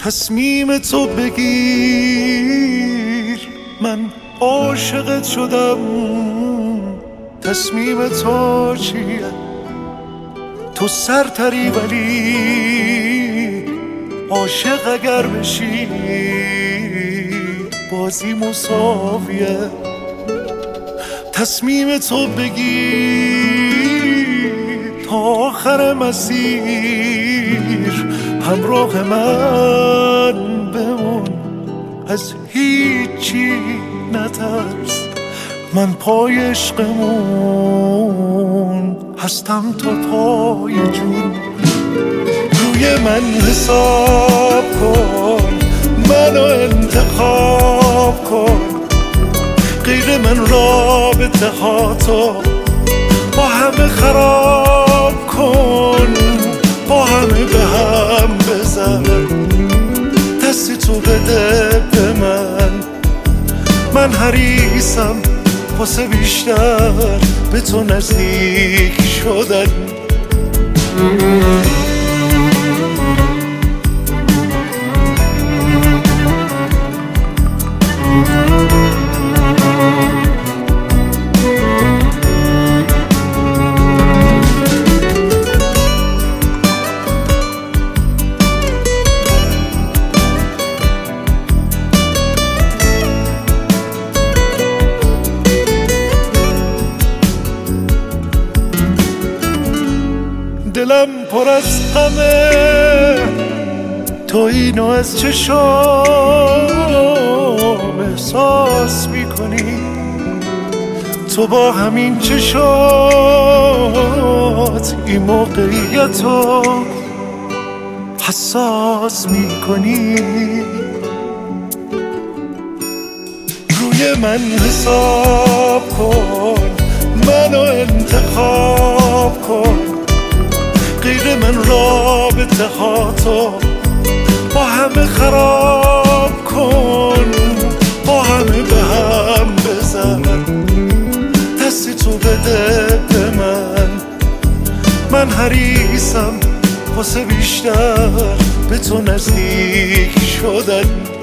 تصمیم تو بگیر، من عاشقت شدم. تصمیم تو چیه؟ تو سرتری ولی عاشق اگر بشی بازی مساویه. تصمیم تو بگیر تا آخر مسیر همراه من بمون، از هیچی نترس، من پای عشقمون هستم تا پای جون. روی من حساب کن، منو انتخاب کن، غیر من رابطه ها تو با همه خراب کن، با همه به هم بزن، دستی تو بده به من حریصم واسه بیشتر به تو نزدیک شدن. دلم پر از غمه، تو اینو از چشام احساس میکنی، تو با همین چشات این موقعیتو حساس میکنی. روی من حساب کن، منو انتخاب کن، غیر من رابطه ها تو با همه خراب کن، با همه به هم بزن، دستی تو بده به من حریصم واسه بیشتر به تو نزدیک شدن.